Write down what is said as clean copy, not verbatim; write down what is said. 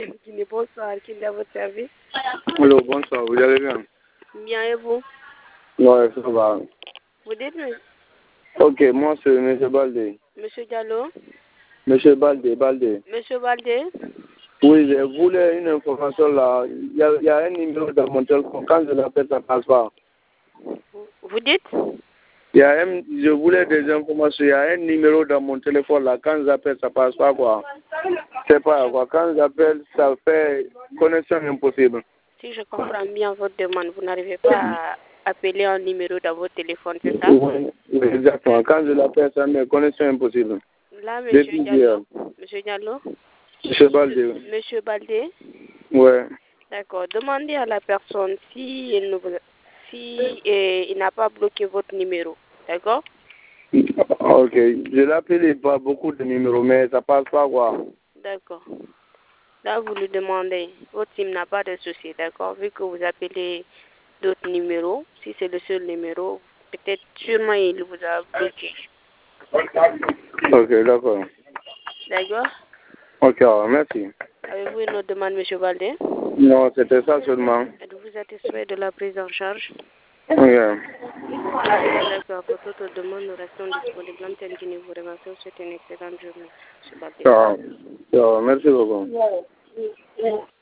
Guinée, bonsoir, qui est à votre service? Allô, bonsoir, vous allez bien? Bien, et vous? Ouais, ça va. Vous dites, Ok, moi c'est M. Baldé. Monsieur Diallo? Monsieur Baldé. Monsieur Baldé? Oui, je voulais une information là. Il y a un numéro dans mon téléphone. Quand je l'appelle, ça passe pas. Vous dites? Je voulais des informations. Il y a un numéro dans mon téléphone là. Quand j'appelle, ça passe pas quoi. C'est pas quoi. Quand j'appelle, ça fait connexion impossible. Si je comprends bien votre demande, vous n'arrivez pas à appeler un numéro dans votre téléphone, c'est ça? Oui, exactement. Quand je l'appelle, ça met connexion impossible. Là, Monsieur Diallo? Monsieur Diallo? Monsieur Baldé. Monsieur Baldé? Ouais. D'accord. Demandez à la personne si il n'a pas bloqué votre numéro. D'accord? Ok. Je l'appelle pas beaucoup de numéros, mais ça passe pas quoi. D'accord. Là, vous lui demandez. Votre SIM n'a pas de souci, d'accord? Vu que vous appelez d'autres numéros, si c'est le seul numéro, peut-être sûrement il vous a bloqué. Ok, d'accord. D'accord? Ok, alors, merci. Avez-vous une autre demande, M. Baldé? Non, c'était ça seulement. Êtes-vous satisfait de la prise en charge? Oui. D'accord. Pour toute demande, nous restons disponibles. L'antenne Guinée vous remercie. Souhaite une excellente journée, M. Baldé. Ciao. Ciao, merci beaucoup.